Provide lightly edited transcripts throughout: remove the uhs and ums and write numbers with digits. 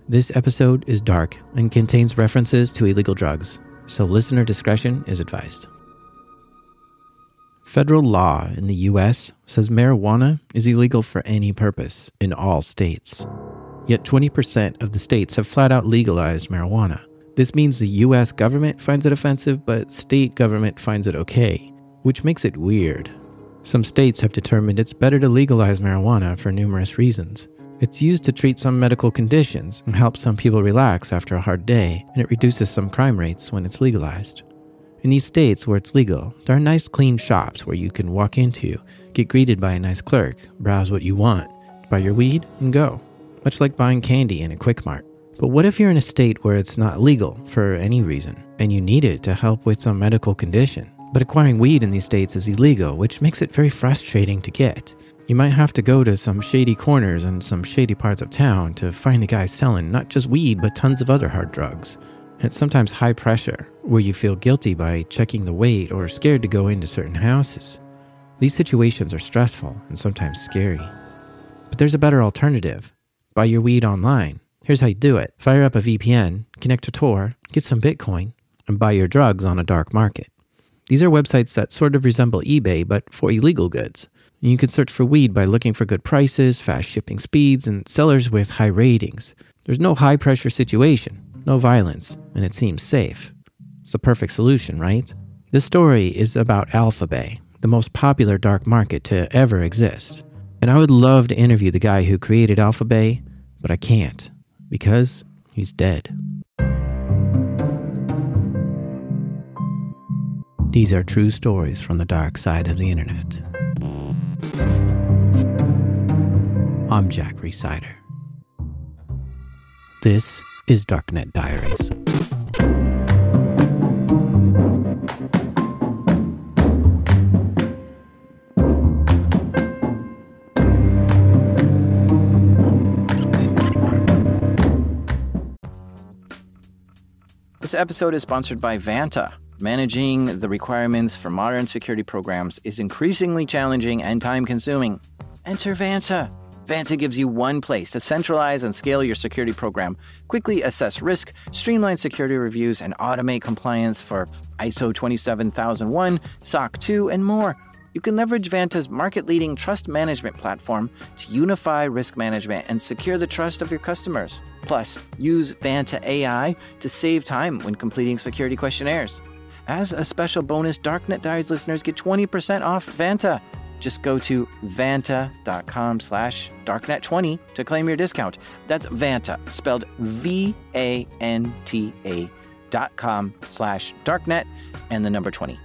This episode is dark and contains references to illegal drugs, so listener discretion is advised. Federal law in the U.S. says marijuana is illegal for any purpose in all states. Yet 20% of the states have flat out legalized marijuana. This means the U.S. government finds it offensive, but state government finds it okay, which makes it weird. Some states have determined it's better to legalize marijuana for numerous reasons. It's used to treat some medical conditions and help some people relax after a hard day, and it reduces some crime rates when it's legalized. In these states where it's legal, there are nice clean shops where you can walk into, get greeted by a nice clerk, browse what you want, buy your weed, and go. Much like buying candy in a Quick Mart. But what if you're in a state where it's not legal for any reason, and you need it to help with some medical condition? But acquiring weed in these states is illegal, which makes it very frustrating to get. You might have to go to some shady corners and some shady parts of town to find a guy selling not just weed, but tons of other hard drugs. And it's sometimes high pressure, where you feel guilty by checking the weight or scared to go into certain houses. These situations are stressful and sometimes scary. But there's a better alternative. Buy your weed online. Here's how you do it. Fire up a VPN, connect to Tor, get some Bitcoin, and buy your drugs on a dark market. These are websites that sort of resemble eBay, but for illegal goods. You can search for weed by looking for good prices, fast shipping speeds, and sellers with high ratings. There's no high-pressure situation, no violence, and it seems safe. It's the perfect solution, right? This story is about Alphabay, the most popular dark market to ever exist. And I would love to interview the guy who created Alphabay, but I can't, because he's dead. These are true stories from the dark side of the internet. I'm Jack Rhysider. This is Darknet Diaries. This episode is sponsored by Vanta. Managing the requirements for modern security programs is increasingly challenging and time-consuming. Enter Vanta. Vanta gives you one place to centralize and scale your security program, quickly assess risk, streamline security reviews, and automate compliance for ISO 27001, SOC 2, and more. You can leverage Vanta's market-leading trust management platform to unify risk management and secure the trust of your customers. Plus, use Vanta AI to save time when completing security questionnaires. As a special bonus, Darknet Diaries listeners get 20% off Vanta. Just go to vanta.com/darknet20 to claim your discount. That's Vanta, spelled VANTA.com/darknet and the number 20.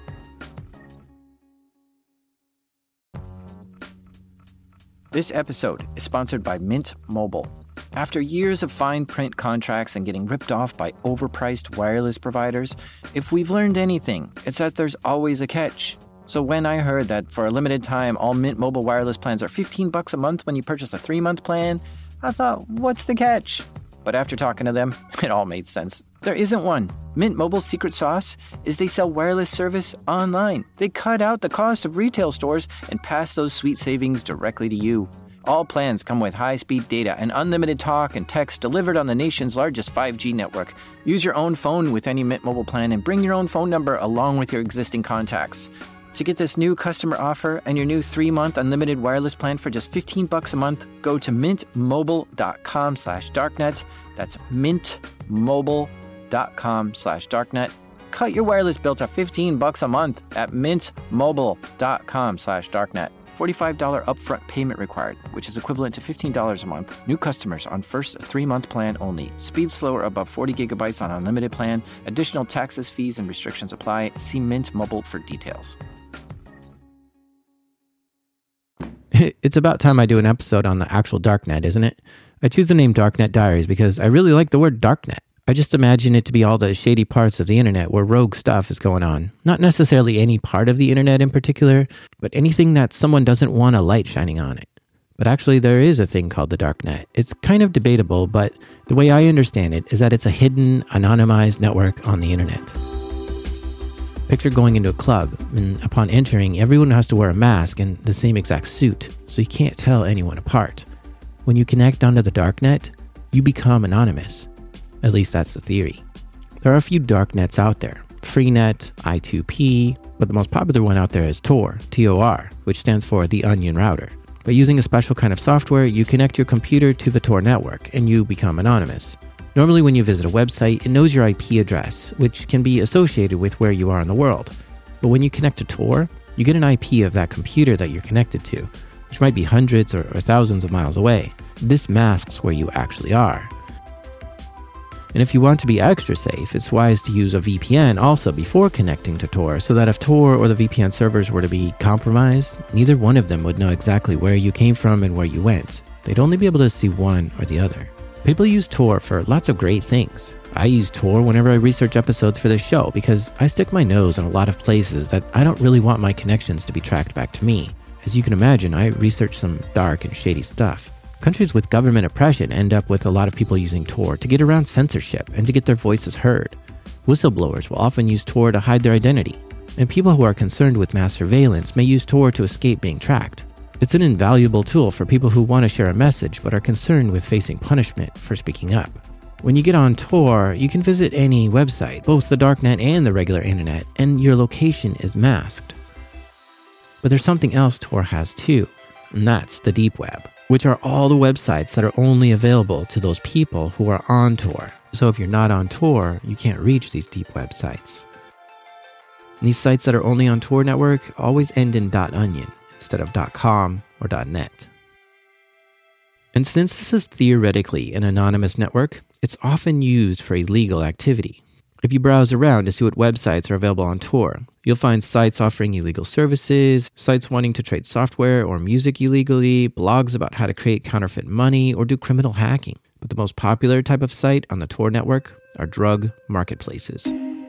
This episode is sponsored by Mint Mobile. After years of fine print contracts and getting ripped off by overpriced wireless providers, if we've learned anything, it's that there's always a catch. So when I heard that for a limited time, all Mint Mobile wireless plans are $15 a month when you purchase a 3-month plan, I thought, what's the catch? But after talking to them, it all made sense. There isn't one. Mint Mobile's secret sauce is they sell wireless service online. They cut out the cost of retail stores and pass those sweet savings directly to you. All plans come with high-speed data and unlimited talk and text delivered on the nation's largest 5G network. Use your own phone with any Mint Mobile plan and bring your own phone number along with your existing contacts. To get this new customer offer and your new 3-month unlimited wireless plan for just $15 a month, go to mintmobile.com/darknet. That's mintmobile.com/darknet. Cut your wireless bill to $15 a month at mintmobile.com/darknet. $45 upfront payment required, which is equivalent to $15 a month. New customers on first 3-month plan only. Speed slower above 40 gigabytes on unlimited plan. Additional taxes, fees, and restrictions apply. See Mint Mobile for details. It's about time I do an episode on the actual Darknet, isn't it? I choose the name Darknet Diaries because I really like the word Darknet. I just imagine it to be all the shady parts of the internet where rogue stuff is going on. Not necessarily any part of the internet in particular, but anything that someone doesn't want a light shining on it. But actually, there is a thing called the Darknet. It's kind of debatable, but the way I understand it is that it's a hidden, anonymized network on the internet. Picture going into a club, and upon entering, everyone has to wear a mask and the same exact suit, so you can't tell anyone apart. When you connect onto the Darknet, you become anonymous. At least that's the theory. There are a few dark nets out there. Freenet, I2P, but the most popular one out there is Tor, T-O-R, which stands for the Onion Router. By using a special kind of software, you connect your computer to the Tor network and you become anonymous. Normally when you visit a website, it knows your IP address, which can be associated with where you are in the world. But when you connect to Tor, you get an IP of that computer that you're connected to, which might be hundreds or thousands of miles away. This masks where you actually are. And if you want to be extra safe, it's wise to use a VPN also before connecting to Tor, so that if Tor or the VPN servers were to be compromised, neither one of them would know exactly where you came from and where you went. They'd only be able to see one or the other. People use Tor for lots of great things. I use Tor whenever I research episodes for this show because I stick my nose in a lot of places that I don't really want my connections to be tracked back to me. As you can imagine, I research some dark and shady stuff. Countries with government oppression end up with a lot of people using Tor to get around censorship and to get their voices heard. Whistleblowers will often use Tor to hide their identity, and people who are concerned with mass surveillance may use Tor to escape being tracked. It's an invaluable tool for people who want to share a message but are concerned with facing punishment for speaking up. When you get on Tor, you can visit any website, both the darknet and the regular internet, and your location is masked. But there's something else Tor has too, and that's the deep web, which are all the websites that are only available to those people who are on Tor. So if you're not on Tor, you can't reach these deep websites. And these sites that are only on Tor network always end in .onion instead of .com or .net. And since this is theoretically an anonymous network, it's often used for illegal activity. If you browse around to see what websites are available on Tor, you'll find sites offering illegal services, sites wanting to trade software or music illegally, blogs about how to create counterfeit money or do criminal hacking. But the most popular type of site on the Tor network are drug marketplaces.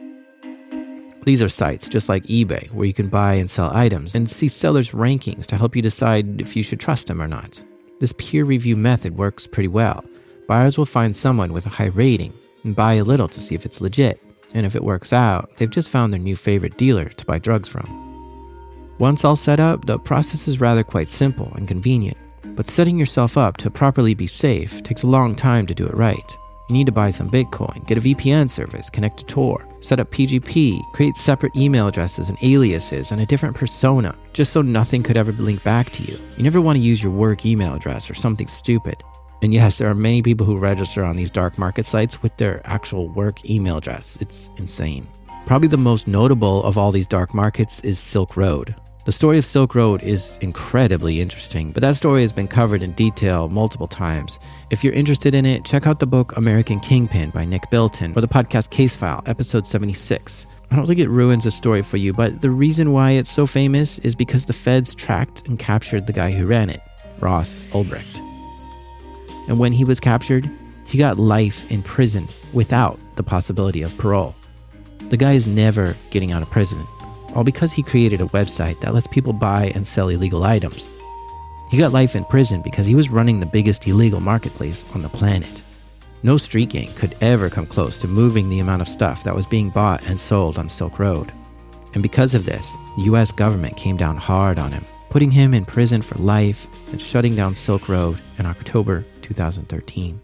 These are sites just like eBay, where you can buy and sell items and see sellers' rankings to help you decide if you should trust them or not. This peer review method works pretty well. Buyers will find someone with a high rating and buy a little to see if it's legit. And if it works out, they've just found their new favorite dealer to buy drugs from. Once all set up, the process is rather quite simple and convenient. But setting yourself up to properly be safe takes a long time to do it right. You need to buy some Bitcoin, get a VPN service, connect to Tor, set up PGP, create separate email addresses and aliases and a different persona, just so nothing could ever link back to you. You never want to use your work email address or something stupid. And yes, there are many people who register on these dark market sites with their actual work email address. It's insane. Probably the most notable of all these dark markets is Silk Road. The story of Silk Road is incredibly interesting, but that story has been covered in detail multiple times. If you're interested in it, check out the book American Kingpin by Nick Bilton or the podcast Case File, episode 76. I don't think it ruins the story for you, but the reason why it's so famous is because the feds tracked and captured the guy who ran it, Ross Ulbricht. And when he was captured, he got life in prison without the possibility of parole. The guy is never getting out of prison, all because he created a website that lets people buy and sell illegal items. He got life in prison because he was running the biggest illegal marketplace on the planet. No street gang could ever come close to moving the amount of stuff that was being bought and sold on Silk Road. And because of this, the US government came down hard on him, putting him in prison for life and shutting down Silk Road in October 2013.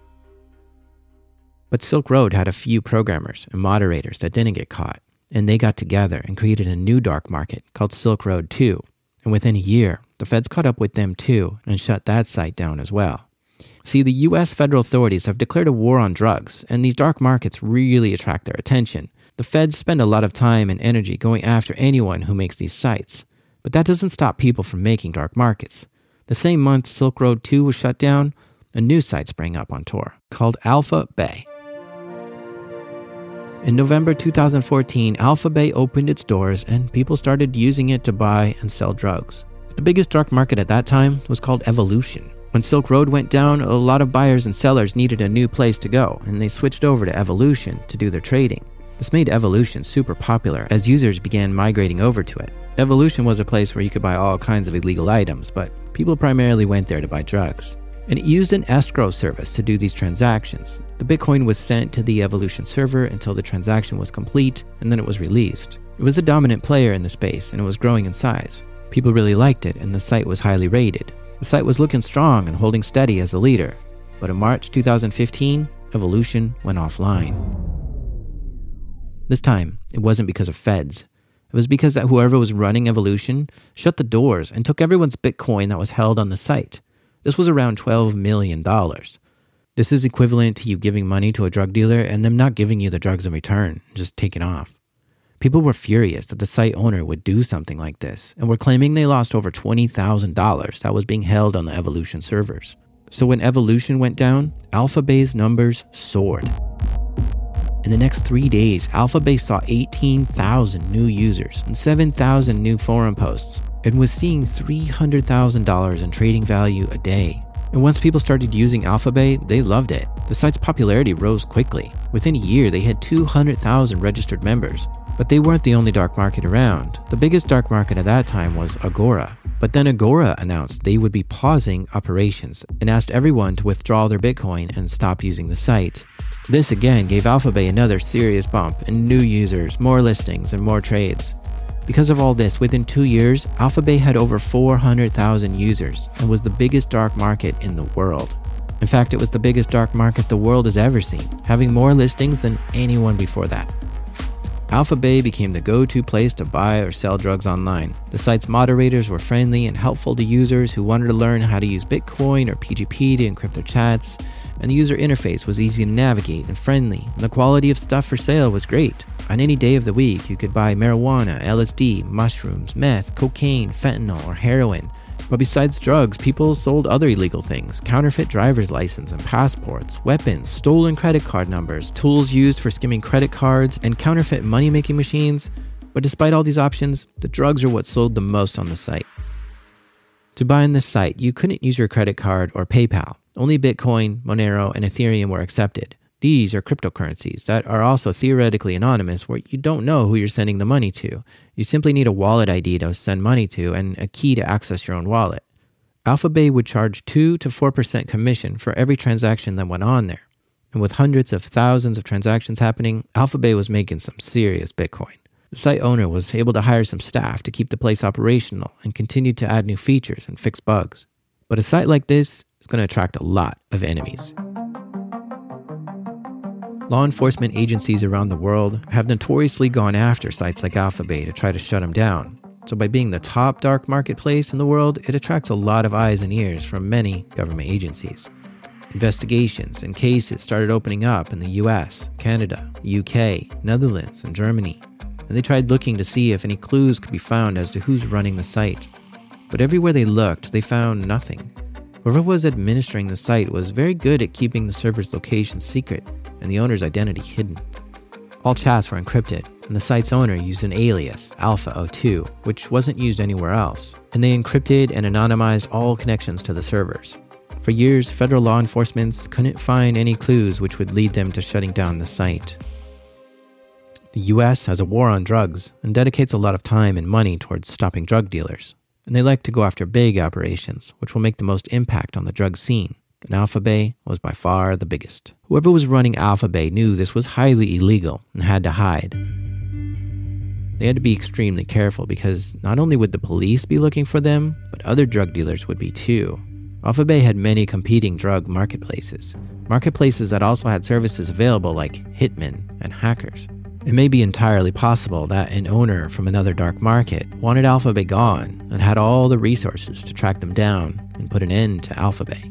But Silk Road had a few programmers and moderators that didn't get caught, and they got together and created a new dark market called Silk Road 2. And within a year, the feds caught up with them too and shut that site down as well. See, the US federal authorities have declared a war on drugs, and these dark markets really attract their attention. The feds spend a lot of time and energy going after anyone who makes these sites. But that doesn't stop people from making dark markets. The same month Silk Road 2 was shut down, a new site sprang up on Tor called Alpha Bay. In November 2014, Alpha Bay opened its doors and people started using it to buy and sell drugs. The biggest dark market at that time was called Evolution. When Silk Road went down, a lot of buyers and sellers needed a new place to go, and they switched over to Evolution to do their trading. This made Evolution super popular as users began migrating over to it. Evolution was a place where you could buy all kinds of illegal items, but people primarily went there to buy drugs. And it used an escrow service to do these transactions. The Bitcoin was sent to the Evolution server until the transaction was complete, and then it was released. It was a dominant player in the space, and it was growing in size. People really liked it, and the site was highly rated. The site was looking strong and holding steady as a leader. But in March 2015, Evolution went offline. This time, it wasn't because of feds. It was because that whoever was running Evolution shut the doors and took everyone's Bitcoin that was held on the site. This was around $12 million. This is equivalent to you giving money to a drug dealer and them not giving you the drugs in return, just taking off. People were furious that the site owner would do something like this and were claiming they lost over $20,000 that was being held on the Evolution servers. So when Evolution went down, AlphaBay's numbers soared. In the next 3 days, AlphaBay saw 18,000 new users and 7,000 new forum posts and was seeing $300,000 in trading value a day. And once people started using AlphaBay, they loved it. The site's popularity rose quickly. Within a year, they had 200,000 registered members. But they weren't the only dark market around. The biggest dark market at that time was Agora. But then Agora announced they would be pausing operations and asked everyone to withdraw their Bitcoin and stop using the site. This again gave AlphaBay another serious bump in new users, more listings, and more trades. Because of all this, within 2 years, AlphaBay had over 400,000 users and was the biggest dark market in the world. In fact, it was the biggest dark market the world has ever seen, having more listings than anyone before that. AlphaBay became the go-to place to buy or sell drugs online. The site's moderators were friendly and helpful to users who wanted to learn how to use Bitcoin or PGP to encrypt their chats, and the user interface was easy to navigate and friendly, and the quality of stuff for sale was great. On any day of the week, you could buy marijuana, LSD, mushrooms, meth, cocaine, fentanyl, or heroin. But besides drugs, people sold other illegal things: counterfeit driver's license and passports, weapons, stolen credit card numbers, tools used for skimming credit cards, and counterfeit money-making machines. But despite all these options, the drugs are what sold the most on the site. To buy on this site, you couldn't use your credit card or PayPal. Only Bitcoin, Monero, and Ethereum were accepted. These are cryptocurrencies that are also theoretically anonymous, where you don't know who you're sending the money to. You simply need a wallet ID to send money to and a key to access your own wallet. AlphaBay would charge 2 to 4% commission for every transaction that went on there. And with hundreds of thousands of transactions happening, AlphaBay was making some serious Bitcoin. The site owner was able to hire some staff to keep the place operational and continued to add new features and fix bugs. But a site like this is going to attract a lot of enemies. Law enforcement agencies around the world have notoriously gone after sites like AlphaBay to try to shut them down. So by being the top dark marketplace in the world, it attracts a lot of eyes and ears from many government agencies. Investigations and cases started opening up in the US, Canada, UK, Netherlands, and Germany. And they tried looking to see if any clues could be found as to who's running the site. But everywhere they looked, they found nothing. Whoever was administering the site was very good at keeping the server's location secret and the owner's identity hidden. All chats were encrypted, and the site's owner used an alias, Alpha02, which wasn't used anywhere else, and they encrypted and anonymized all connections to the servers. For years, federal law enforcement couldn't find any clues which would lead them to shutting down the site. The US has a war on drugs and dedicates a lot of time and money towards stopping drug dealers, and they like to go after big operations, which will make the most impact on the drug scene. And AlphaBay was by far the biggest. Whoever was running AlphaBay knew this was highly illegal and had to hide. They had to be extremely careful because not only would the police be looking for them, but other drug dealers would be too. AlphaBay had many competing drug marketplaces that also had services available like hitmen and hackers. It may be entirely possible that an owner from another dark market wanted AlphaBay gone and had all the resources to track them down and put an end to AlphaBay.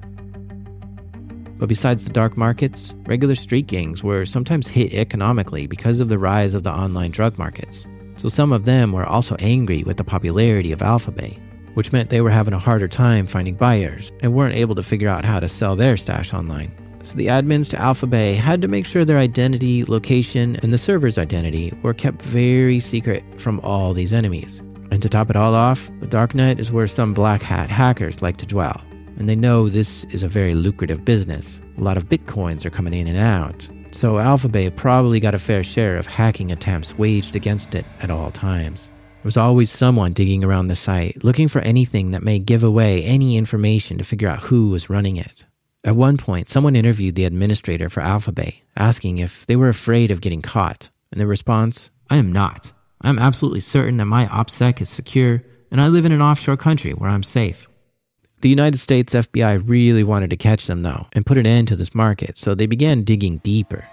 But besides the dark markets, regular street gangs were sometimes hit economically because of the rise of the online drug markets. So some of them were also angry with the popularity of AlphaBay, which meant they were having a harder time finding buyers and weren't able to figure out how to sell their stash online. So the admins to AlphaBay had to make sure their identity, location, and the server's identity were kept very secret from all these enemies. And to top it all off, the darknet is where some black hat hackers like to dwell. And they know this is a very lucrative business. A lot of bitcoins are coming in and out. So AlphaBay probably got a fair share of hacking attempts waged against it at all times. There was always someone digging around the site, looking for anything that may give away any information to figure out who was running it. At one point, someone interviewed the administrator for AlphaBay, asking if they were afraid of getting caught. And the response, "I am not. I'm absolutely certain that my OPSEC is secure, and I live in an offshore country where I'm safe." The United States FBI really wanted to catch them though, and put an end to this market, so they began digging deeper.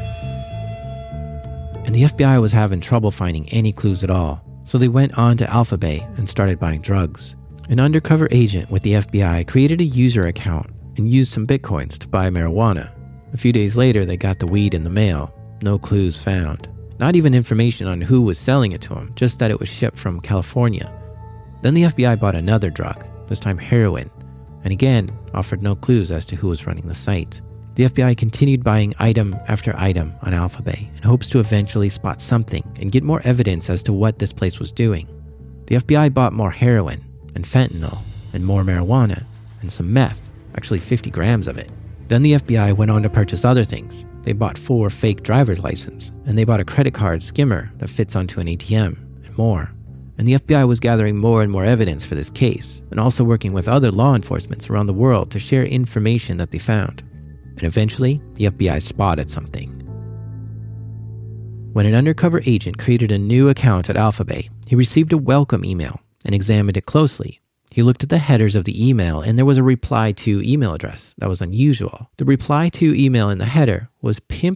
And the FBI was having trouble finding any clues at all, so they went on to Alphabay and started buying drugs. An undercover agent with the FBI created a user account and used some bitcoins to buy marijuana. A few days later, they got the weed in the mail. No clues found. Not even information on who was selling it to them, just that it was shipped from California. Then the FBI bought another drug, this time heroin, and again offered no clues as to who was running the site. The FBI continued buying item after item on Alphabay in hopes to eventually spot something and get more evidence as to what this place was doing. The FBI bought more heroin and fentanyl and more marijuana and some meth, actually 50 grams of it. Then the FBI went on to purchase other things. They bought 4 fake driver's licenses, and they bought a credit card skimmer that fits onto an ATM, and more. And the FBI was gathering more and more evidence for this case, and also working with other law enforcement around the world to share information that they found. And eventually, the FBI spotted something. When an undercover agent created a new account at Alphabay, he received a welcome email and examined it closely. He looked at the headers of the email, and there was a reply to email address that was unusual. The reply to email in the header was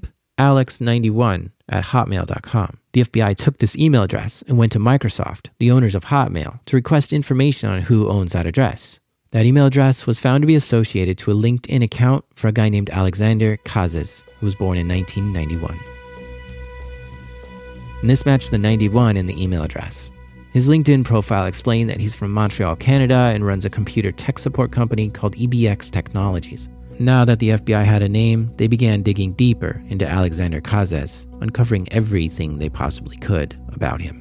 pimpalex91@hotmail.com. The FBI took this email address and went to Microsoft, the owners of Hotmail, to request information on who owns that address. That email address was found to be associated to a LinkedIn account for a guy named Alexander Kazes, who was born in 1991. And this matched the 91 in the email address. His LinkedIn profile explained that he's from Montreal, Canada, and runs a computer tech support company called EBX Technologies. Now that the FBI had a name, they began digging deeper into Alexander Kazes, uncovering everything they possibly could about him.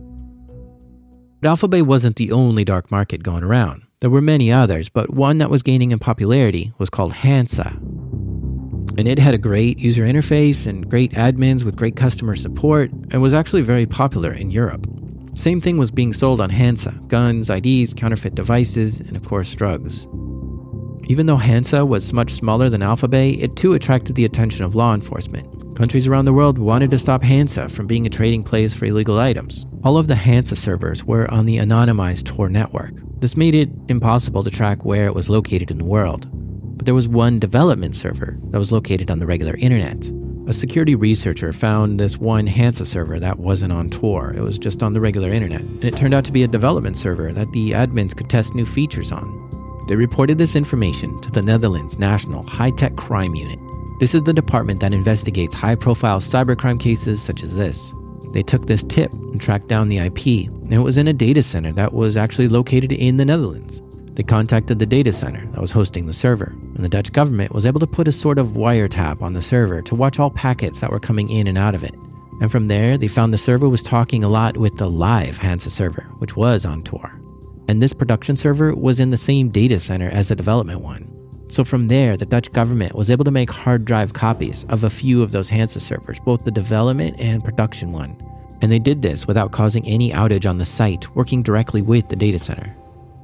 But Alphabay wasn't the only dark market going around. There were many others, but one that was gaining in popularity was called Hansa. And it had a great user interface and great admins with great customer support, and was actually very popular in Europe. Same thing was being sold on Hansa: guns, IDs, counterfeit devices, and of course drugs. Even though Hansa was much smaller than Alphabay, it too attracted the attention of law enforcement. Countries around the world wanted to stop Hansa from being a trading place for illegal items. All of the Hansa servers were on the anonymized Tor network. This made it impossible to track where it was located in the world. But there was one development server that was located on the regular internet. A security researcher found this one Hansa server that wasn't on Tor. It was just on the regular internet. And it turned out to be a development server that the admins could test new features on. They reported this information to the Netherlands National High-Tech Crime Unit. This is the department that investigates high-profile cybercrime cases such as this. They took this tip and tracked down the IP, and it was in a data center that was actually located in the Netherlands. They contacted the data center that was hosting the server, and the Dutch government was able to put a sort of wiretap on the server to watch all packets that were coming in and out of it. And from there, they found the server was talking a lot with the live Hansa server, which was on Tor. And this production server was in the same data center as the development one. So from there, the Dutch government was able to make hard drive copies of a few of those Hansa servers, both the development and production one. And they did this without causing any outage on the site, working directly with the data center.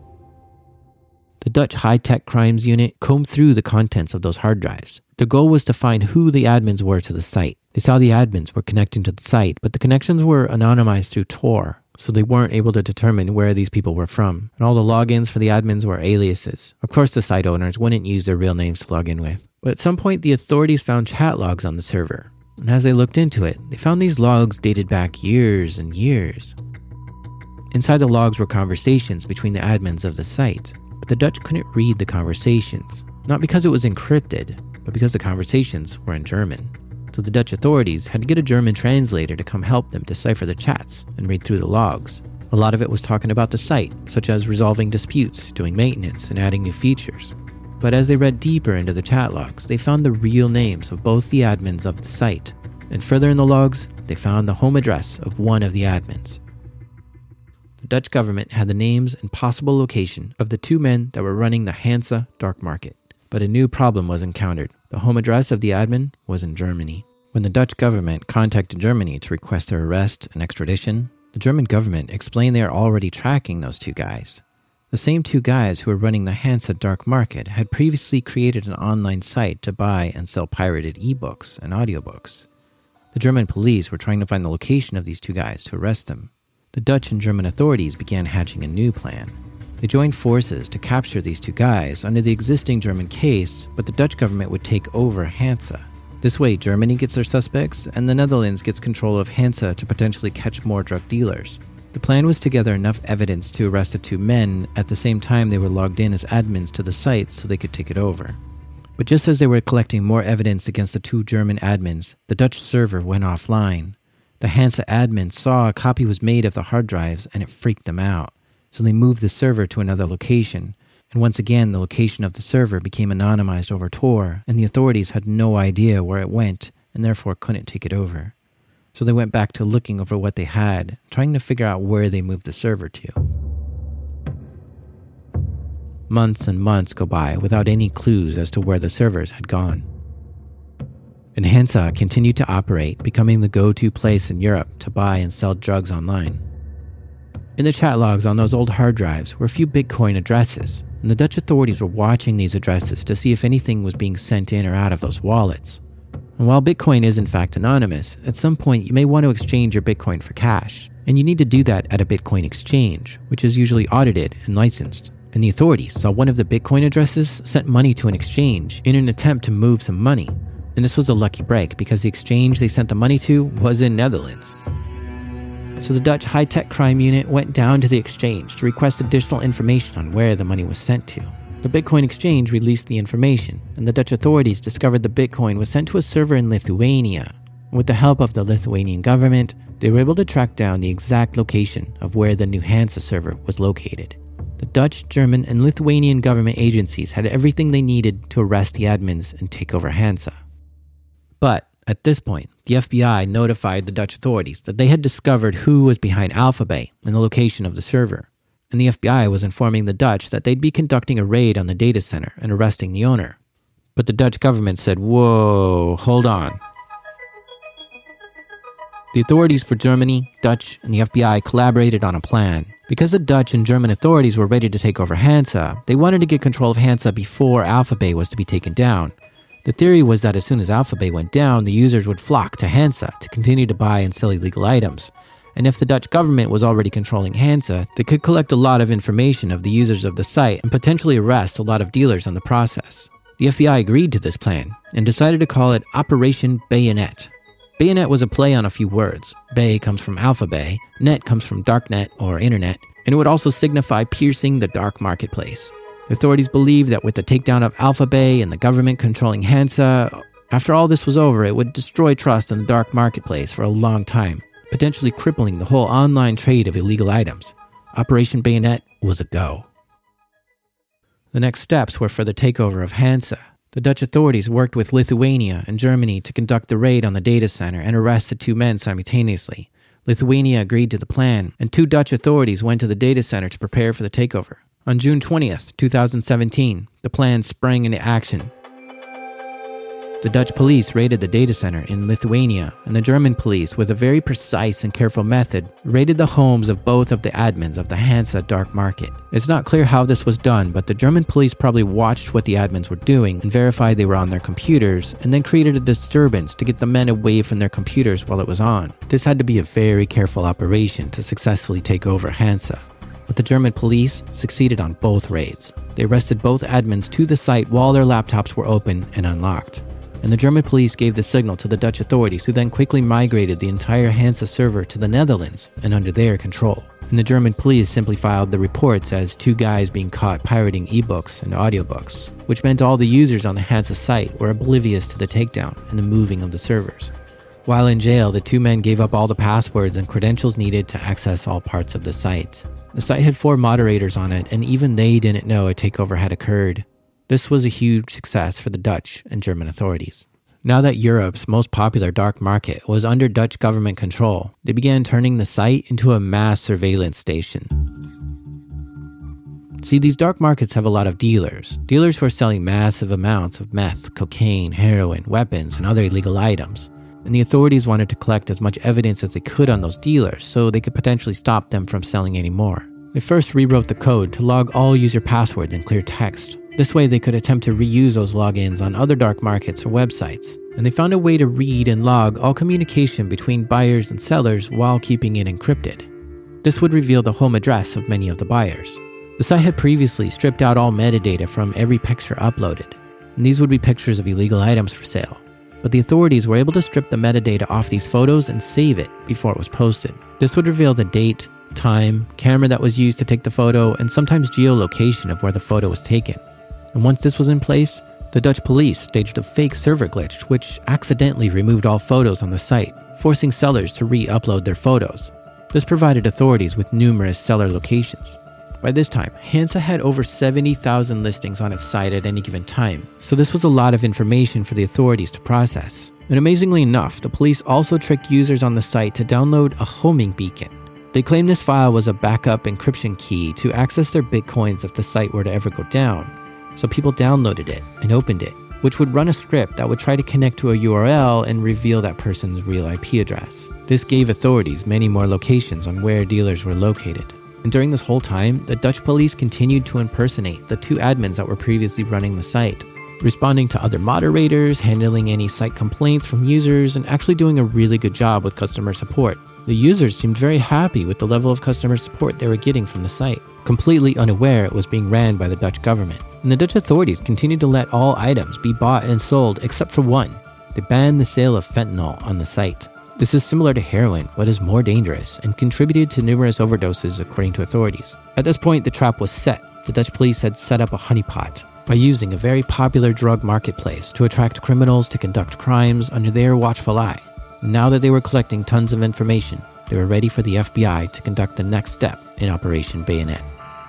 The Dutch High-Tech Crimes Unit combed through the contents of those hard drives. The goal was to find who the admins were to the site. They saw the admins were connecting to the site, but the connections were anonymized through Tor, so they weren't able to determine where these people were from. And all the logins for the admins were aliases. Of course, the site owners wouldn't use their real names to log in with. But at some point, the authorities found chat logs on the server. And as they looked into it, they found these logs dated back years and years. Inside the logs were conversations between the admins of the site. But the Dutch couldn't read the conversations. Not because it was encrypted, but because the conversations were in German. So the Dutch authorities had to get a German translator to come help them decipher the chats and read through the logs. A lot of it was talking about the site, such as resolving disputes, doing maintenance, and adding new features. But as they read deeper into the chat logs, they found the real names of both the admins of the site. And further in the logs, they found the home address of one of the admins. The Dutch government had the names and possible location of the two men that were running the Hansa dark market. But a new problem was encountered. The home address of the admin was in Germany. When the Dutch government contacted Germany to request their arrest and extradition, the German government explained they are already tracking those two guys. The same two guys who were running the Hansa dark market had previously created an online site to buy and sell pirated ebooks and audiobooks. The German police were trying to find the location of these two guys to arrest them. The Dutch and German authorities began hatching a new plan. They joined forces to capture these two guys under the existing German case, but the Dutch government would take over Hansa. This way, Germany gets their suspects, and the Netherlands gets control of Hansa to potentially catch more drug dealers. The plan was to gather enough evidence to arrest the two men at the same time they were logged in as admins to the site so they could take it over. But just as they were collecting more evidence against the two German admins, the Dutch server went offline. The Hansa admin saw a copy was made of the hard drives and it freaked them out. So they moved the server to another location. And once again, the location of the server became anonymized over Tor, and the authorities had no idea where it went and therefore couldn't take it over. So they went back to looking over what they had, trying to figure out where they moved the server to. Months and months go by without any clues as to where the servers had gone. And Hansa continued to operate, becoming the go-to place in Europe to buy and sell drugs online. In the chat logs on those old hard drives were a few Bitcoin addresses, and the Dutch authorities were watching these addresses to see if anything was being sent in or out of those wallets. And while Bitcoin is in fact anonymous, at some point you may want to exchange your Bitcoin for cash, and you need to do that at a Bitcoin exchange, which is usually audited and licensed. And the authorities saw one of the Bitcoin addresses sent money to an exchange in an attempt to move some money. And this was a lucky break because the exchange they sent the money to was in Netherlands. So the Dutch high-tech crime unit went down to the exchange to request additional information on where the money was sent to. The Bitcoin exchange released the information, and the Dutch authorities discovered the Bitcoin was sent to a server in Lithuania. With the help of the Lithuanian government, they were able to track down the exact location of where the new Hansa server was located. The Dutch, German, and Lithuanian government agencies had everything they needed to arrest the admins and take over Hansa. But at this point, the FBI notified the Dutch authorities that they had discovered who was behind Alphabay and the location of the server. And the FBI was informing the Dutch that they'd be conducting a raid on the data center and arresting the owner. But the Dutch government said, "Whoa, hold on." The authorities for Germany, Dutch, and the FBI collaborated on a plan. Because the Dutch and German authorities were ready to take over Hansa, they wanted to get control of Hansa before Alphabay was to be taken down. The theory was that as soon as Alphabay went down, the users would flock to Hansa to continue to buy and sell illegal items. And if the Dutch government was already controlling Hansa, they could collect a lot of information of the users of the site and potentially arrest a lot of dealers in the process. The FBI agreed to this plan and decided to call it Operation Bayonet. Bayonet was a play on a few words. Bay comes from Alphabay, net comes from darknet or internet, and it would also signify piercing the dark marketplace. The authorities believed that with the takedown of Alphabay and the government controlling Hansa, after all this was over, it would destroy trust in the dark marketplace for a long time, potentially crippling the whole online trade of illegal items. Operation Bayonet was a go. The next steps were for the takeover of Hansa. The Dutch authorities worked with Lithuania and Germany to conduct the raid on the data center and arrest the two men simultaneously. Lithuania agreed to the plan, and two Dutch authorities went to the data center to prepare for the takeover. On June 20th, 2017, the plan sprang into action. The Dutch police raided the data center in Lithuania, and the German police, with a very precise and careful method, raided the homes of both of the admins of the Hansa dark market. It's not clear how this was done, but the German police probably watched what the admins were doing and verified they were on their computers, and then created a disturbance to get the men away from their computers while it was on. This had to be a very careful operation to successfully take over Hansa. But the German police succeeded on both raids. They arrested both admins to the site while their laptops were open and unlocked. And the German police gave the signal to the Dutch authorities, who then quickly migrated the entire Hansa server to the Netherlands and under their control. And the German police simply filed the reports as two guys being caught pirating ebooks and audiobooks, which meant all the users on the Hansa site were oblivious to the takedown and the moving of the servers. While in jail, the two men gave up all the passwords and credentials needed to access all parts of the site. The site had 4 moderators on it, and even they didn't know a takeover had occurred. This was a huge success for the Dutch and German authorities. Now that Europe's most popular dark market was under Dutch government control, they began turning the site into a mass surveillance station. See, these dark markets have a lot of dealers. Dealers who are selling massive amounts of meth, cocaine, heroin, weapons, and other illegal items. And the authorities wanted to collect as much evidence as they could on those dealers so they could potentially stop them from selling any more. They first rewrote the code to log all user passwords in clear text. This way they could attempt to reuse those logins on other dark markets or websites. And they found a way to read and log all communication between buyers and sellers while keeping it encrypted. This would reveal the home address of many of the buyers. The site had previously stripped out all metadata from every picture uploaded, and these would be pictures of illegal items for sale. But the authorities were able to strip the metadata off these photos and save it before it was posted. This would reveal the date, time, camera that was used to take the photo, and sometimes geolocation of where the photo was taken. And once this was in place, the Dutch police staged a fake server glitch which accidentally removed all photos on the site, forcing sellers to re-upload their photos. This provided authorities with numerous seller locations. By this time, Hansa had over 70,000 listings on its site at any given time, so this was a lot of information for the authorities to process. And amazingly enough, the police also tricked users on the site to download a homing beacon. They claimed this file was a backup encryption key to access their bitcoins if the site were to ever go down. So people downloaded it and opened it, which would run a script that would try to connect to a URL and reveal that person's real IP address. This gave authorities many more locations on where dealers were located. And during this whole time, the Dutch police continued to impersonate the two admins that were previously running the site, responding to other moderators, handling any site complaints from users, and actually doing a really good job with customer support. The users seemed very happy with the level of customer support they were getting from the site, completely unaware it was being ran by the Dutch government. And the Dutch authorities continued to let all items be bought and sold except for one. They banned the sale of fentanyl on the site. This is similar to heroin, but is more dangerous and contributed to numerous overdoses according to authorities. At this point, the trap was set. The Dutch police had set up a honeypot by using a very popular drug marketplace to attract criminals to conduct crimes under their watchful eye. Now that they were collecting tons of information, they were ready for the FBI to conduct the next step in Operation Bayonet.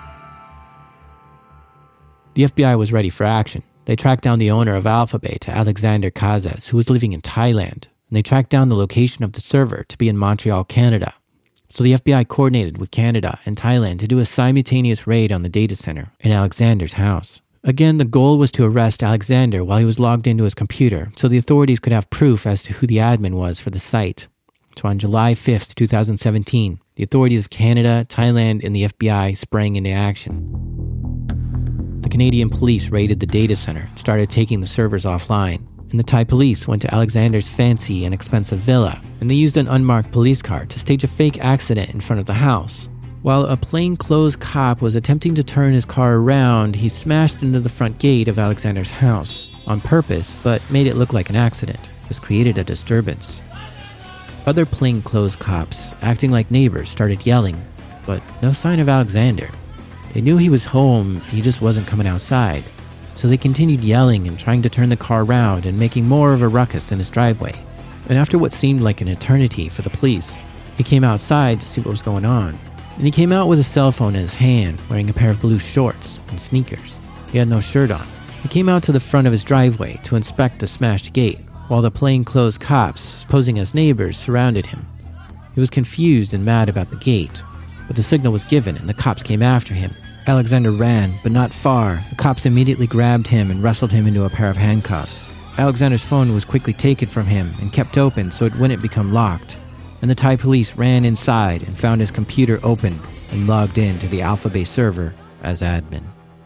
The FBI was ready for action. They tracked down the owner of Alphabet, Alexander Kazes, who was living in Thailand, and they tracked down the location of the server to be in Montreal, Canada. So the FBI coordinated with Canada and Thailand to do a simultaneous raid on the data center in Alexander's house. Again, the goal was to arrest Alexander while he was logged into his computer, so the authorities could have proof as to who the admin was for the site. So on July 5th, 2017, the authorities of Canada, Thailand, and the FBI sprang into action. The Canadian police raided the data center and started taking the servers offline. And the Thai police went to Alexander's fancy and expensive villa, and they used an unmarked police car to stage a fake accident in front of the house. While a plainclothes cop was attempting to turn his car around, he smashed into the front gate of Alexander's house on purpose, but made it look like an accident. This created a disturbance. Other plainclothes cops, acting like neighbors, started yelling, but no sign of Alexander. They knew he was home, he just wasn't coming outside. So they continued yelling and trying to turn the car around and making more of a ruckus in his driveway. And after what seemed like an eternity for the police, he came outside to see what was going on. And he came out with a cell phone in his hand, wearing a pair of blue shorts and sneakers. He had no shirt on. He came out to the front of his driveway to inspect the smashed gate, while the plainclothes cops, posing as neighbors, surrounded him. He was confused and mad about the gate, but the signal was given and the cops came after him. Alexander ran, but not far. The cops immediately grabbed him and wrestled him into a pair of handcuffs. Alexander's phone was quickly taken from him and kept open so it wouldn't become locked. And the Thai police ran inside and found his computer open and logged in to the Alphabet server as admin.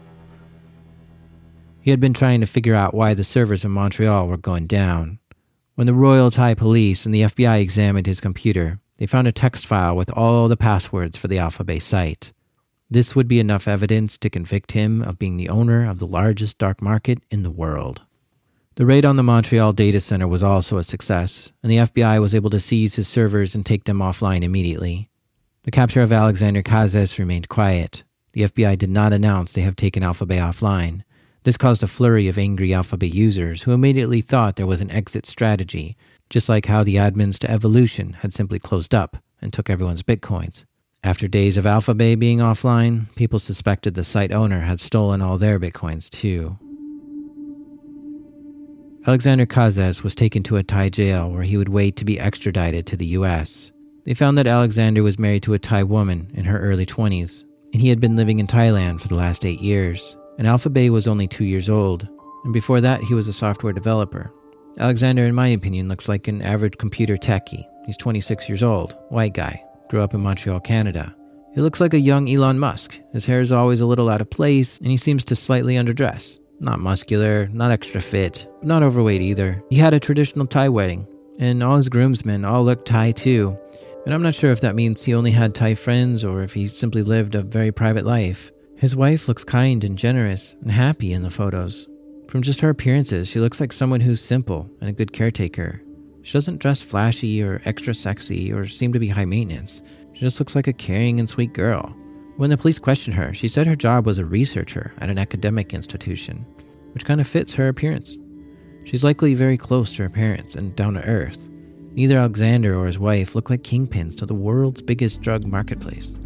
He had been trying to figure out why the servers in Montreal were going down. When the Royal Thai Police and the FBI examined his computer, they found a text file with all the passwords for the Alphabet site. This would be enough evidence to convict him of being the owner of the largest dark market in the world. The raid on the Montreal data center was also a success, and the FBI was able to seize his servers and take them offline immediately. The capture of Alexander Kazes remained quiet. The FBI did not announce they have taken Alphabet offline. This caused a flurry of angry Alphabet users who immediately thought there was an exit strategy, just like how the admins to Evolution had simply closed up and took everyone's bitcoins. After days of Alphabet being offline, people suspected the site owner had stolen all their bitcoins too. Alexander Kazes was taken to a Thai jail where he would wait to be extradited to the US. They found that Alexander was married to a Thai woman in her early 20s, and he had been living in Thailand for the last 8 years. And Alphabet was only 2 years old, and before that he was a software developer. Alexander, in my opinion, looks like an average computer techie. He's 26 years old, white guy, grew up in Montreal, Canada. He looks like a young Elon Musk. His hair is always a little out of place, and he seems to slightly underdress. Not muscular, not extra fit, but not overweight either. He had a traditional Thai wedding, and all his groomsmen all looked Thai too. And I'm not sure if that means he only had Thai friends or if he simply lived a very private life. His wife looks kind and generous and happy in the photos. From just her appearances, she looks like someone who's simple and a good caretaker. She doesn't dress flashy or extra sexy or seem to be high maintenance. She just looks like a caring and sweet girl. When the police questioned her, she said her job was a researcher at an academic institution, which kind of fits her appearance. She's likely very close to her parents and down to earth. Neither Alexander or his wife look like kingpins to the world's biggest drug marketplace.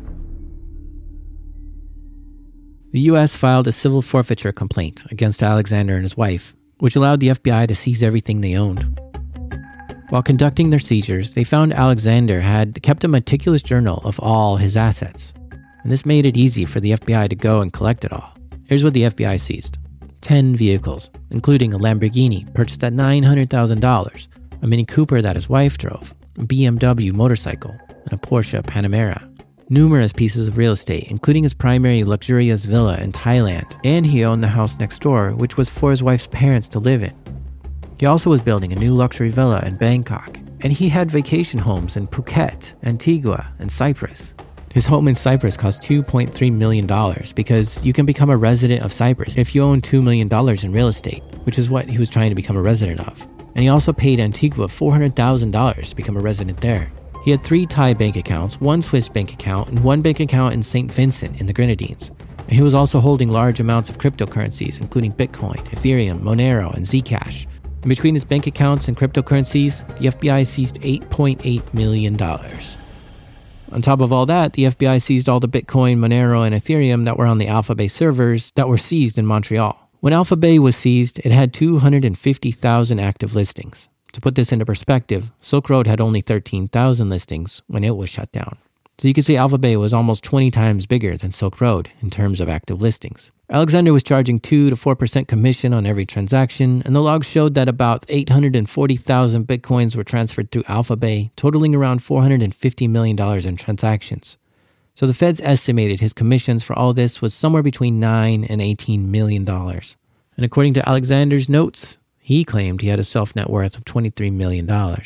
The U.S. filed a civil forfeiture complaint against Alexander and his wife, which allowed the FBI to seize everything they owned. While conducting their seizures, they found Alexander had kept a meticulous journal of all his assets, and this made it easy for the FBI to go and collect it all. Here's what the FBI seized: 10 vehicles, including a Lamborghini purchased at $900,000, a Mini Cooper that his wife drove, a BMW motorcycle, and a Porsche Panamera. Numerous pieces of real estate, including his primary luxurious villa in Thailand, and he owned the house next door, which was for his wife's parents to live in. He also was building a new luxury villa in Bangkok, and he had vacation homes in Phuket, Antigua, and Cyprus. His home in Cyprus cost $2.3 million because you can become a resident of Cyprus if you own $2 million in real estate, which is what he was trying to become a resident of. And he also paid Antigua $400,000 to become a resident there. He had 3 Thai bank accounts, 1 Swiss bank account, and 1 bank account in St. Vincent in the Grenadines. And he was also holding large amounts of cryptocurrencies, including Bitcoin, Ethereum, Monero, and Zcash. And between his bank accounts and cryptocurrencies, the FBI seized $8.8 million. On top of all that, the FBI seized all the Bitcoin, Monero, and Ethereum that were on the Alphabay servers that were seized in Montreal. When Alphabay was seized, it had 250,000 active listings. To put this into perspective, Silk Road had only 13,000 listings when it was shut down. So you can see Alphabay was almost 20 times bigger than Silk Road in terms of active listings. Alexander was charging 2 to 4% commission on every transaction, and the logs showed that about 840,000 Bitcoins were transferred through Alphabay, totaling around $450 million in transactions. So the feds estimated his commissions for all this was somewhere between $9 and $18 million. And according to Alexander's notes, he claimed he had a self-net worth of $23 million.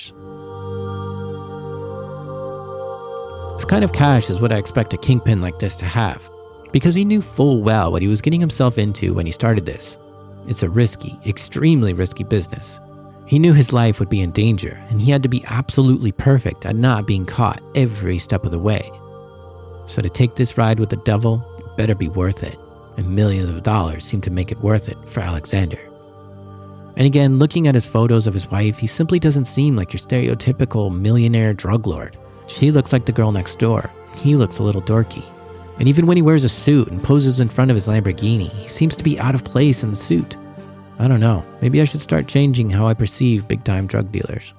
This kind of cash is what I expect a kingpin like this to have, because he knew full well what he was getting himself into when he started this. It's a risky, extremely risky business. He knew his life would be in danger, and he had to be absolutely perfect at not being caught every step of the way. So to take this ride with the devil, it better be worth it, and millions of dollars seemed to make it worth it for Alexander. And again, looking at his photos of his wife, he simply doesn't seem like your stereotypical millionaire drug lord. She looks like the girl next door. He looks a little dorky. And even when he wears a suit and poses in front of his Lamborghini, he seems to be out of place in the suit. I don't know. Maybe I should start changing how I perceive big-time drug dealers.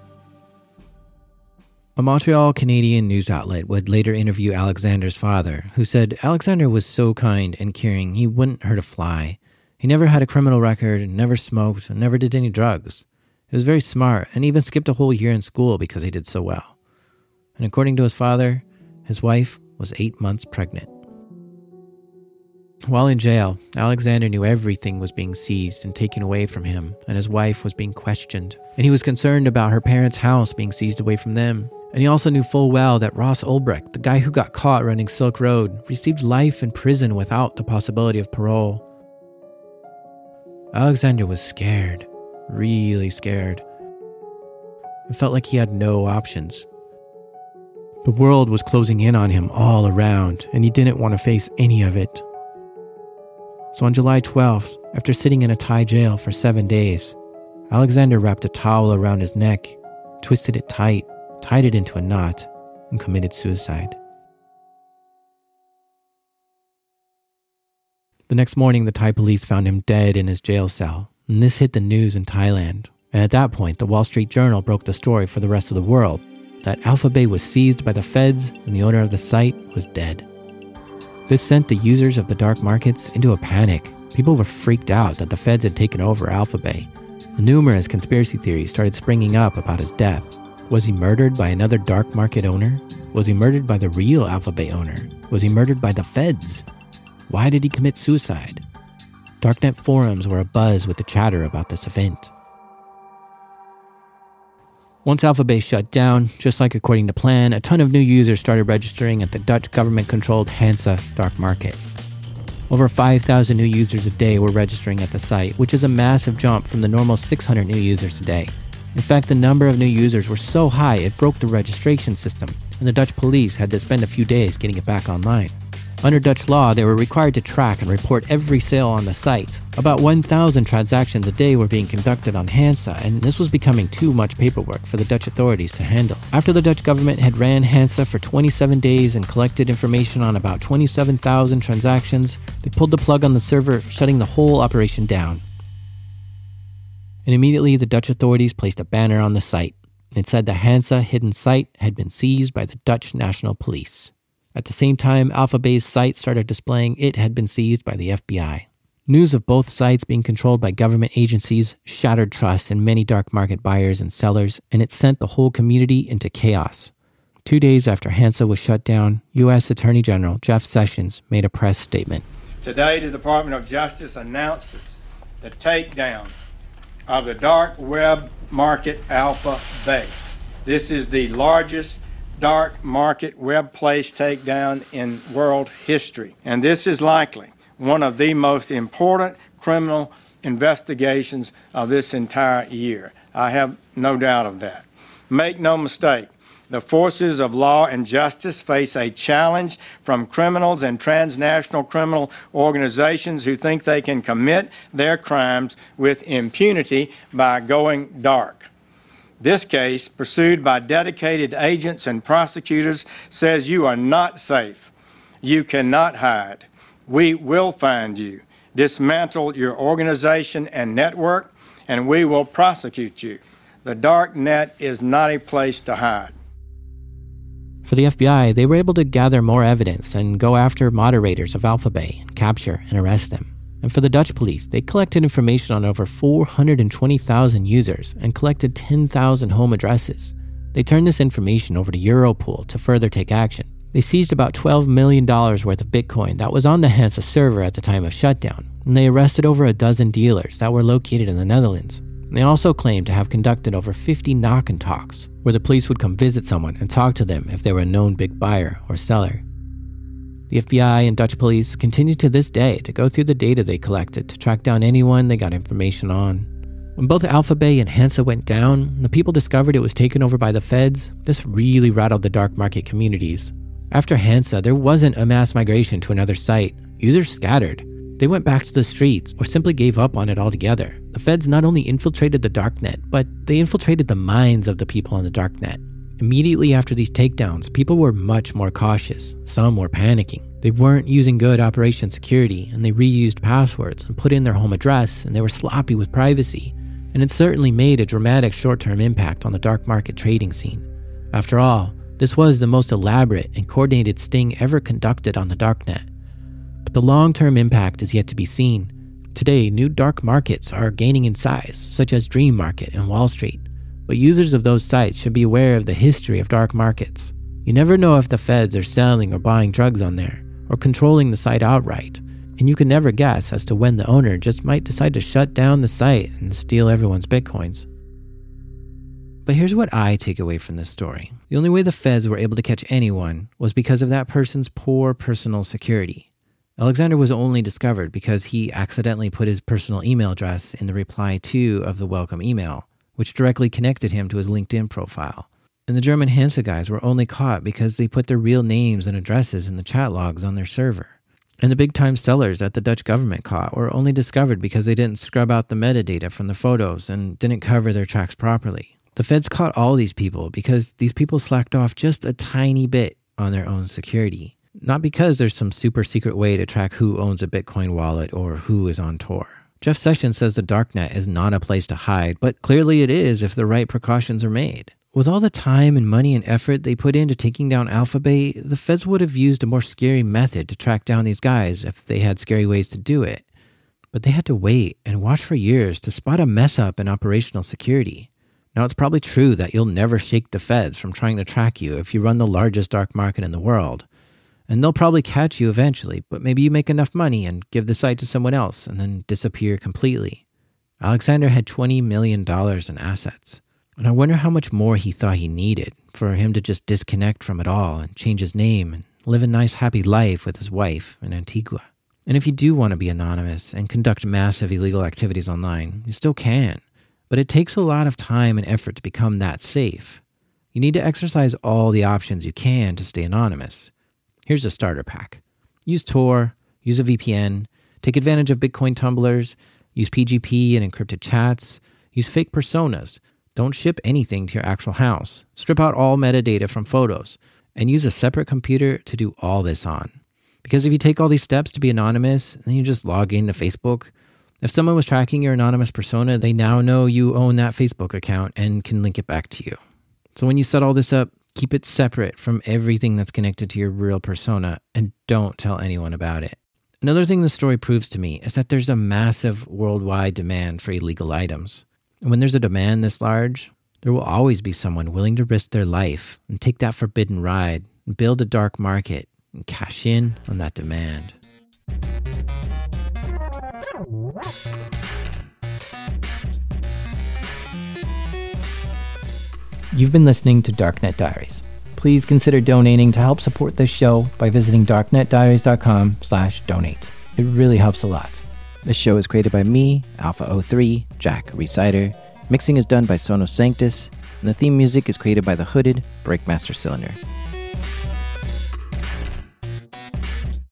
A Montreal Canadian news outlet would later interview Alexander's father, who said Alexander was so kind and caring he wouldn't hurt a fly. He never had a criminal record, never smoked, and never did any drugs. He was very smart and even skipped a whole year in school because he did so well. And according to his father, his wife was 8 months pregnant. While in jail, Alexander knew everything was being seized and taken away from him, and his wife was being questioned. And he was concerned about her parents' house being seized away from them. And he also knew full well that Ross Ulbricht, the guy who got caught running Silk Road, received life in prison without the possibility of parole. Alexander was scared, really scared. It felt like he had no options. The world was closing in on him all around, and he didn't want to face any of it. So on July 12th, after sitting in a Thai jail for 7 days, Alexander wrapped a towel around his neck, twisted it tight, tied it into a knot, and committed suicide. The next morning, the Thai police found him dead in his jail cell, and this hit the news in Thailand. And at that point, the Wall Street Journal broke the story for the rest of the world, that Alphabay was seized by the feds and the owner of the site was dead. This sent the users of the dark markets into a panic. People were freaked out that the feds had taken over Alphabay. Numerous conspiracy theories started springing up about his death. Was he murdered by another dark market owner? Was he murdered by the real Alphabay owner? Was he murdered by the feds? Why did he commit suicide? Darknet forums were abuzz with the chatter about this event. Once Alphabay shut down, just like according to plan, a ton of new users started registering at the Dutch government-controlled Hansa dark market. Over 5,000 new users a day were registering at the site, which is a massive jump from the normal 600 new users a day. In fact, the number of new users were so high it broke the registration system, and the Dutch police had to spend a few days getting it back online. Under Dutch law, they were required to track and report every sale on the site. About 1,000 transactions a day were being conducted on Hansa, and this was becoming too much paperwork for the Dutch authorities to handle. After the Dutch government had ran Hansa for 27 days and collected information on about 27,000 transactions, they pulled the plug on the server, shutting the whole operation down. And immediately, the Dutch authorities placed a banner on the site. It said the Hansa hidden site had been seized by the Dutch National Police. At the same time, AlphaBay's site started displaying it had been seized by the FBI. News of both sites being controlled by government agencies shattered trust in many dark market buyers and sellers, and it sent the whole community into chaos. 2 days after Hansa was shut down, U.S. Attorney General Jeff Sessions made a press statement. Today, the Department of Justice announces the takedown of the dark web market AlphaBay. This is the largest dark market web place takedown in world history. And this is likely one of the most important criminal investigations of this entire year. I have no doubt of that. Make no mistake, the forces of law and justice face a challenge from criminals and transnational criminal organizations who think they can commit their crimes with impunity by going dark. This case, pursued by dedicated agents and prosecutors, says you are not safe. You cannot hide. We will find you, dismantle your organization and network, and we will prosecute you. The dark net is not a place to hide. For the FBI, they were able to gather more evidence and go after moderators of AlphaBay and capture and arrest them. And for the Dutch police, they collected information on over 420,000 users and collected 10,000 home addresses. They turned this information over to Europol to further take action. They seized about $12 million worth of Bitcoin that was on the Hansa server at the time of shutdown, and they arrested over a dozen dealers that were located in the Netherlands. They also claimed to have conducted over 50 knock-and-talks, where the police would come visit someone and talk to them if they were a known big buyer or seller. The FBI and Dutch police continue to this day to go through the data they collected to track down anyone they got information on. When both AlphaBay and Hansa went down, the people discovered it was taken over by the feds. This really rattled the dark market communities. After Hansa, there wasn't a mass migration to another site. Users scattered. They went back to the streets or simply gave up on it altogether. The feds not only infiltrated the darknet, but they infiltrated the minds of the people on the darknet. Immediately after these takedowns, people were much more cautious. Some were panicking. They weren't using good operation security, and they reused passwords and put in their home address, and they were sloppy with privacy. And it certainly made a dramatic short-term impact on the dark market trading scene. After all, this was the most elaborate and coordinated sting ever conducted on the darknet. But the long-term impact is yet to be seen. Today, new dark markets are gaining in size, such as Dream Market and Wall Street. But users of those sites should be aware of the history of dark markets. You never know if the feds are selling or buying drugs on there, or controlling the site outright, and you can never guess as to when the owner just might decide to shut down the site and steal everyone's bitcoins. But here's what I take away from this story. The only way the feds were able to catch anyone was because of that person's poor personal security. Alexander was only discovered because he accidentally put his personal email address in the reply to of the welcome email, which directly connected him to his LinkedIn profile. And the German Hansa guys were only caught because they put their real names and addresses in the chat logs on their server. And the big-time sellers that the Dutch government caught were only discovered because they didn't scrub out the metadata from the photos and didn't cover their tracks properly. The feds caught all these people because these people slacked off just a tiny bit on their own security. Not because there's some super secret way to track who owns a Bitcoin wallet or who is on Tor. Jeff Sessions says the darknet is not a place to hide, but clearly it is if the right precautions are made. With all the time and money and effort they put into taking down AlphaBay, the feds would have used a more scary method to track down these guys if they had scary ways to do it. But they had to wait and watch for years to spot a mess up in operational security. Now, it's probably true that you'll never shake the feds from trying to track you if you run the largest dark market in the world. And they'll probably catch you eventually, but maybe you make enough money and give the site to someone else and then disappear completely. Alexander had $20 million in assets. And I wonder how much more he thought he needed for him to just disconnect from it all and change his name and live a nice happy life with his wife in Antigua. And if you do want to be anonymous and conduct massive illegal activities online, you still can. But it takes a lot of time and effort to become that safe. You need to exercise all the options you can to stay anonymous. Here's a starter pack. Use Tor, use a VPN, take advantage of Bitcoin tumblers, use PGP and encrypted chats, use fake personas. Don't ship anything to your actual house. Strip out all metadata from photos, and use a separate computer to do all this on. Because if you take all these steps to be anonymous, then you just log into Facebook. If someone was tracking your anonymous persona, they now know you own that Facebook account and can link it back to you. So when you set all this up, keep it separate from everything that's connected to your real persona and don't tell anyone about it. Another thing the story proves to me is that there's a massive worldwide demand for illegal items. And when there's a demand this large, there will always be someone willing to risk their life and take that forbidden ride and build a dark market and cash in on that demand. You've been listening to Darknet Diaries. Please consider donating to help support this show by visiting darknetdiaries.com/donate. It really helps a lot. This show is created by me, Alpha03, Jack Resider. Mixing is done by Sonos Sanctus, and the theme music is created by The Hooded Breakmaster Cylinder.